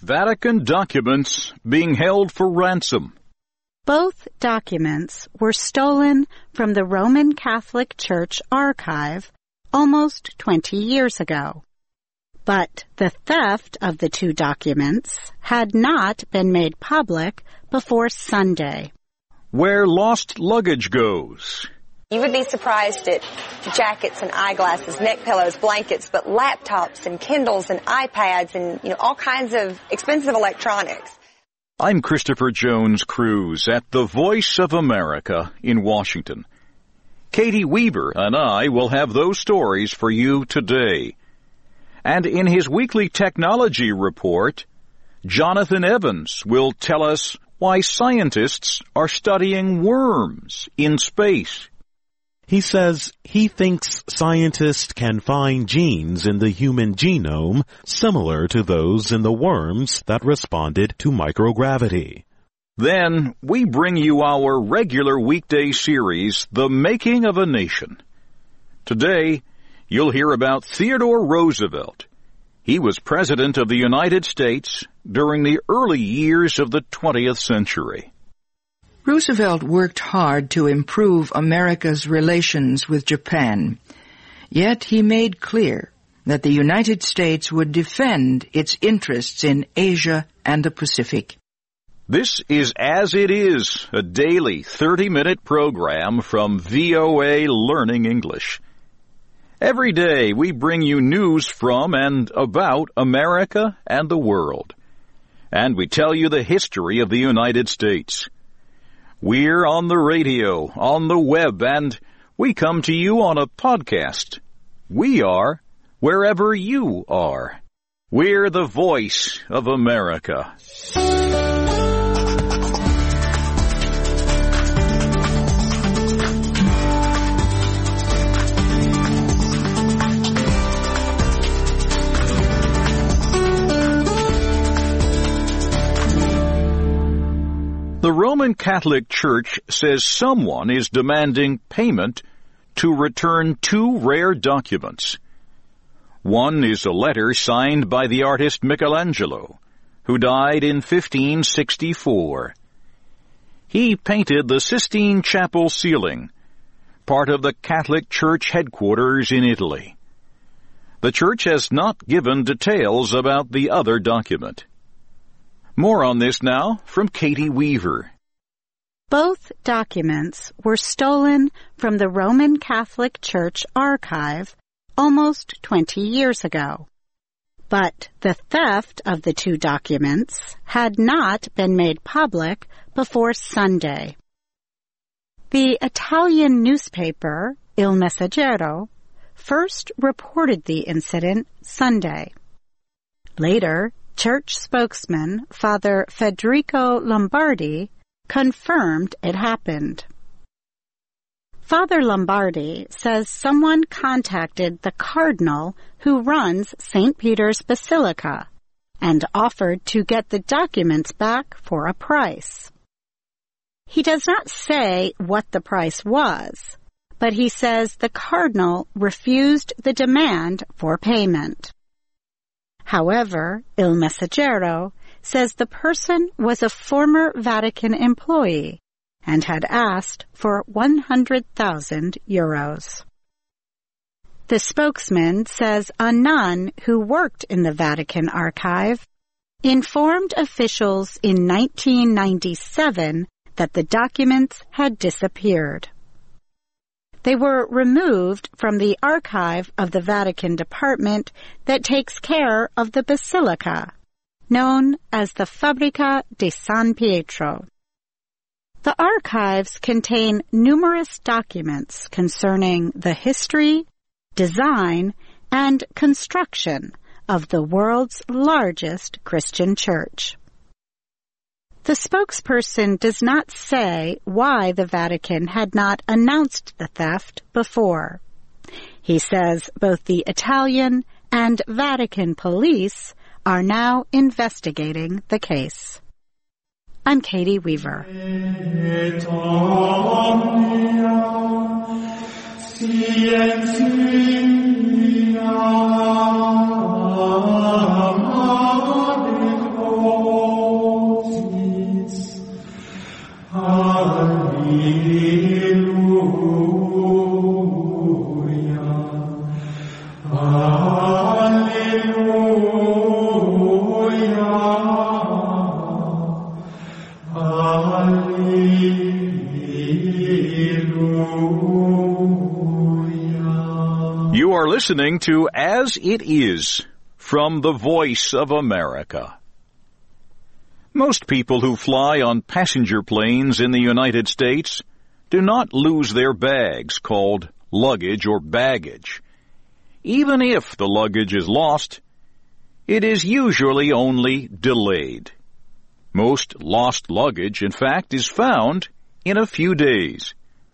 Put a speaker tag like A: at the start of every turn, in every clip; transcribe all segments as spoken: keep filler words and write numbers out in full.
A: Vatican documents being held for ransom.
B: Both documents were stolen from the Roman Catholic Church archive almost twenty years ago. But the theft of the two documents had not been made public before Sunday.
A: Where lost luggage goes.
C: You would be surprised at jackets and eyeglasses, neck pillows, blankets, but laptops and Kindles and iPads and, you know, all kinds of expensive electronics.
A: I'm Christopher Jones Cruz at the Voice of America in Washington. Katie Weaver and I will have those stories for you today. And in his weekly technology report, Jonathan Evans will tell us why scientists are studying worms in space.
D: He says he thinks scientists can find genes in the human genome similar to those in the worms that responded to microgravity.
A: Then we bring you our regular weekday series, The Making of a Nation. Today, you'll hear about Theodore Roosevelt. He was President of the United States during the early years of the twentieth century.
E: Roosevelt worked hard to improve America's relations with Japan, yet he made clear that the United States would defend its interests in Asia and the Pacific.
A: This is As It Is, a daily thirty-minute program from V O A Learning English. Every day we bring you news from and about America and the world. And we tell you the history of the United States. We're on the radio, on the web, and we come to you on a podcast. We are wherever you are. We're the Voice of America. The Roman Catholic Church says someone is demanding payment to return two rare documents. One is a letter signed by the artist Michelangelo, who died in fifteen sixty-four. He painted the Sistine Chapel ceiling, part of the Catholic Church headquarters in Italy. The Church has not given details about the other document. More on this now from Katie Weaver.
B: Both documents were stolen from the Roman Catholic Church archive almost twenty years ago. But the theft of the two documents had not been made public before Sunday. The Italian newspaper, Il Messaggero, first reported the incident Sunday. Later, Church spokesman Father Federico Lombardi confirmed it happened. Father Lombardi says someone contacted the cardinal who runs Saint Peter's Basilica and offered to get the documents back for a price. He does not say what the price was, but he says the cardinal refused the demand for payment. However, Il Messaggero says the person was a former Vatican employee and had asked for one hundred thousand euros. The spokesman says a nun who worked in the Vatican archive informed officials in nineteen ninety-seven that the documents had disappeared. They were removed from the archive of the Vatican department that takes care of the Basilica, known as the Fabbrica di San Pietro. The archives contain numerous documents concerning the history, design, and construction of the world's largest Christian church. The spokesperson does not say why the Vatican had not announced the theft before. He says both the Italian and Vatican police are now investigating the case. I'm Katie Weaver.
A: listening to As It Is from the Voice of America. Most people who fly on passenger planes in the United States do not lose their bags, called luggage or baggage. Even if the luggage is lost, it is usually only delayed. Most lost luggage, in fact, is found in a few days.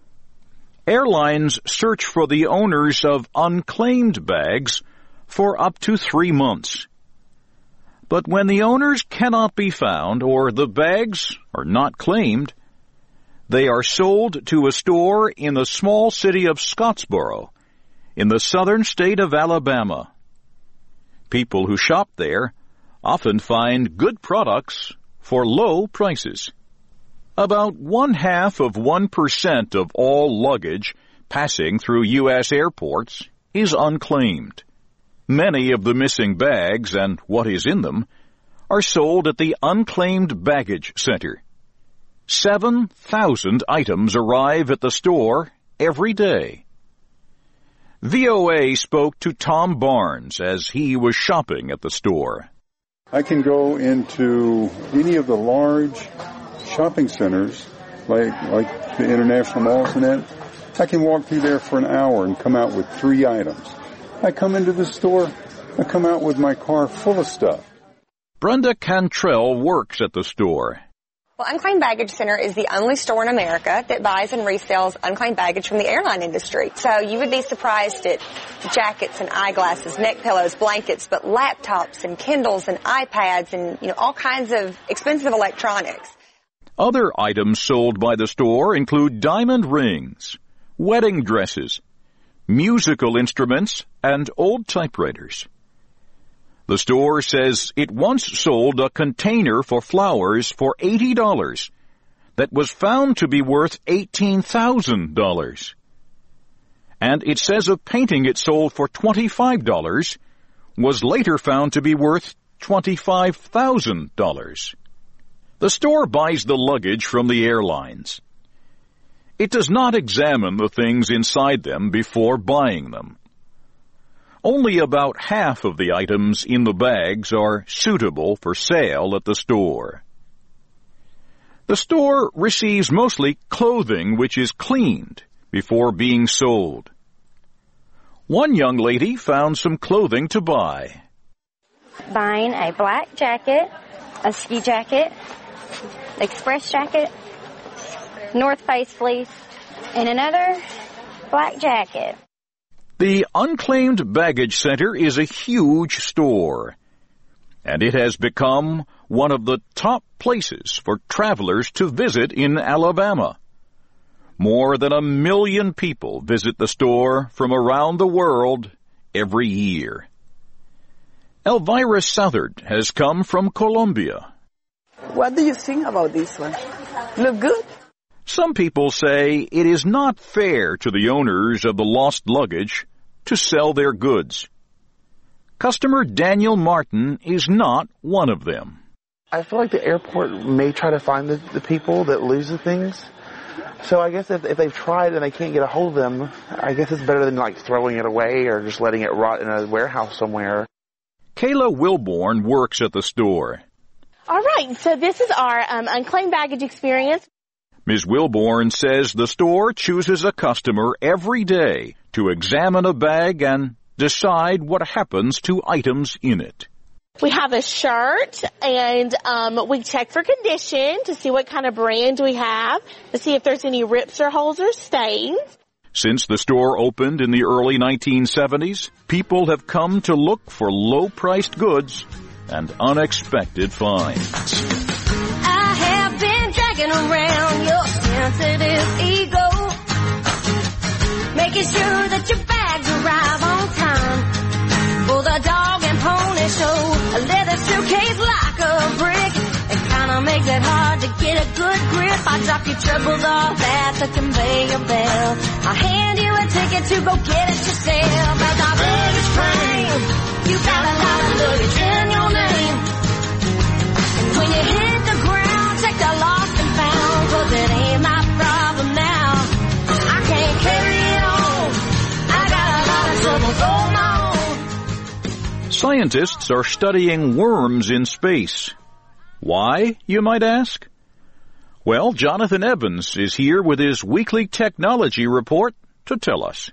A: Airlines search for the owners of unclaimed bags for up to three months. But when the owners cannot be found or the bags are not claimed, they are sold to a store in the small city of Scottsboro in the southern state of Alabama. People who shop there often find good products for low prices. About one half of one percent of all luggage passing through U S airports is unclaimed. Many of the missing bags and what is in them are sold at the Unclaimed Baggage Center. Seven thousand items arrive at the store every day. V O A spoke to Tom Barnes as he was shopping at the store.
F: I can go into any of the large shopping centers, like like the international malls and that. I can walk through there for an hour and come out with three items. I come into the store, I come out with my car full of stuff.
A: Brenda Cantrell works at the store.
C: Well, Unclaimed Baggage Center is the only store in America that buys and resells unclaimed baggage from the airline industry. So you would be surprised at jackets and eyeglasses, neck pillows, blankets, but laptops and Kindles and iPads and, you know, all kinds of expensive electronics.
A: Other items sold by the store include diamond rings, wedding dresses, musical instruments, and old typewriters. The store says it once sold a container for flowers for eighty dollars that was found to be worth eighteen thousand dollars. And it says a painting it sold for twenty-five dollars was later found to be worth twenty-five thousand dollars. The store buys the luggage from the airlines. It does not examine the things inside them before buying them. Only about half of the items in the bags are suitable for sale at the store. The store receives mostly clothing which is cleaned before being sold. One young lady found some clothing to buy.
G: Buying a black jacket, a ski jacket, express jacket, North Face fleece, and another black jacket.
A: The Unclaimed Baggage Center is a huge store, and it has become one of the top places for travelers to visit in Alabama. More than a million people visit the store from around the world every year. Elvira Southard has come from Colombia.
H: What do you think about this one? Look good?
A: Some people say it is not fair to the owners of the lost luggage to sell their goods. Customer Daniel Martin is not one of them.
I: I feel like the airport may try to find the, the people that lose the things. So I guess if, if they've tried and they can't get a hold of them, I guess it's better than like throwing it away or just letting it rot in a warehouse somewhere.
A: Kayla Wilborn works at the store.
J: All right, so this is our um, unclaimed baggage experience.
A: Miz Wilborn says the store chooses a customer every day to examine a bag and decide what happens to items in it.
J: We have a shirt, and um, we check for condition to see what kind of brand we have, to see if there's any rips or holes or stains.
A: Since the store opened in the early nineteen seventies, people have come to look for low-priced goods and unexpected finds.
K: I have been dragging around your sensitive ego, making sure that your bags arrive on time for the dog and pony show. A leather suitcase like a brick, it kinda makes it hard to get a good grip. I drop your troubles off at the conveyor belt. I hand you a ticket to go get it yourself. As I luggage train, you got a lot of luggage in your name. And when you hit the ground, check the lost and found, 'cause it ain't my problem now. I can't carry it on. I got a lot of troubles on my
A: Scientists are studying worms in space. Why, you might ask? Well, Jonathan Evans is here with his weekly technology report to tell us.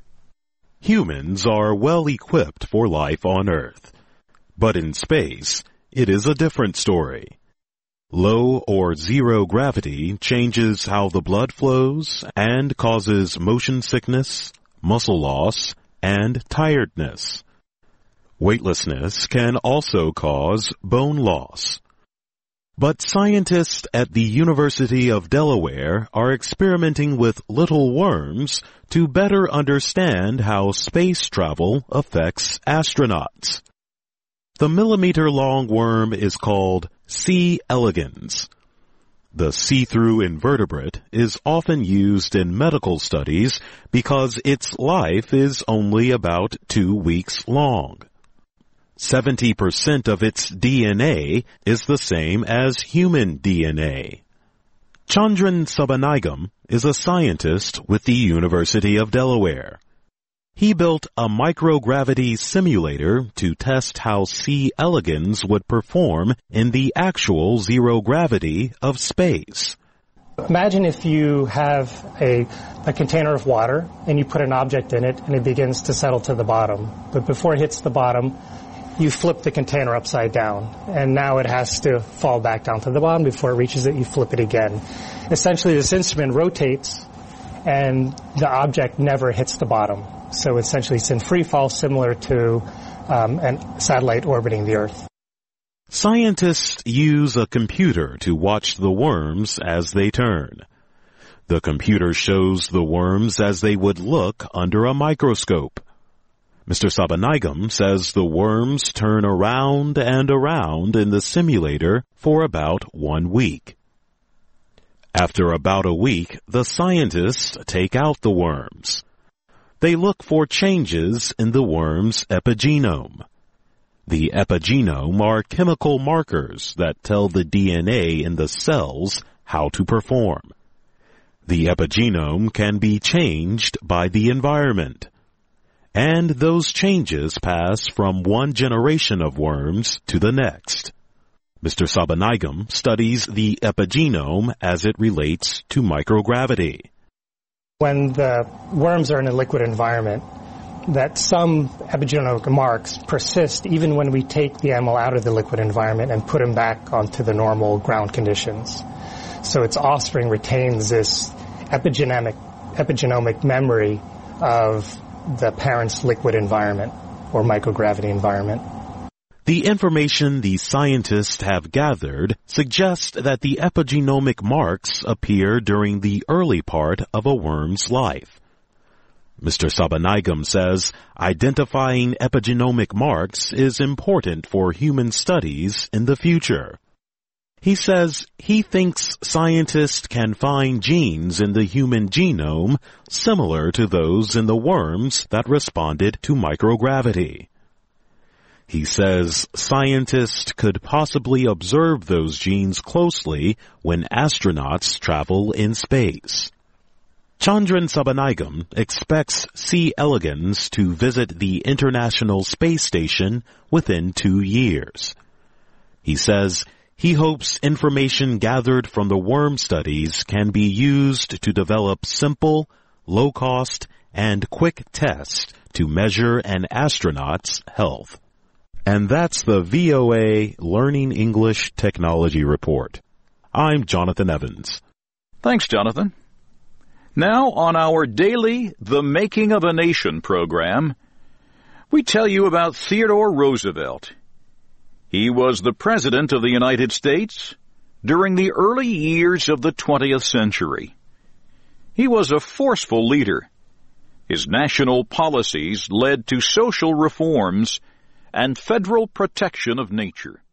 D: Humans are well equipped for life on Earth. But in space, it is a different story. Low or zero gravity changes how the blood flows and causes motion sickness, muscle loss, and tiredness. Weightlessness can also cause bone loss. But scientists at the University of Delaware are experimenting with little worms to better understand how space travel affects astronauts. The millimeter-long worm is called C. elegans. The see-through invertebrate is often used in medical studies because its life is only about two weeks long. seventy percent of its D N A is the same as human D N A. Chandran Sabanigam is a scientist with the University of Delaware. He built a microgravity simulator to test how C. elegans would perform in the actual zero gravity of space.
L: Imagine if you have a, a container of water and you put an object in it and it begins to settle to the bottom. But before it hits the bottom, you flip the container upside down, and now it has to fall back down to the bottom. Before it reaches it, you flip it again. Essentially, this instrument rotates, and the object never hits the bottom. So essentially, it's in free fall, similar to um, a satellite orbiting the Earth.
D: Scientists use a computer to watch the worms as they turn. The computer shows the worms as they would look under a microscope. Mister Sabanigam says the worms turn around and around in the simulator for about one week. After about a week, the scientists take out the worms. They look for changes in the worm's epigenome. The epigenome are chemical markers that tell the D N A in the cells how to perform. The epigenome can be changed by the environment. And those changes pass from one generation of worms to the next. Mister Sabanigam studies the epigenome as it relates to microgravity.
L: When the worms are in a liquid environment, that some epigenomic marks persist even when we take the animal out of the liquid environment and put them back onto the normal ground conditions. So its offspring retains this epigenomic, epigenomic memory of the parent's liquid environment or microgravity environment.
D: The information the scientists have gathered suggests that the epigenomic marks appear during the early part of a worm's life. Mister Sabanigam says identifying epigenomic marks is important for human studies in the future. He says he thinks scientists can find genes in the human genome similar to those in the worms that responded to microgravity. He says scientists could possibly observe those genes closely when astronauts travel in space. Chandran Sabanigam expects C. elegans to visit the International Space Station within two years. He says he hopes information gathered from the worm studies can be used to develop simple, low-cost, and quick tests to measure an astronaut's health. And that's the V O A Learning English Technology Report. I'm Jonathan Evans.
A: Thanks, Jonathan. Now on our daily The Making of a Nation program, we tell you about Theodore Roosevelt. He was the President of the United States during the early years of the twentieth century. He was a forceful leader. His national policies led to social reforms and federal protection of nature.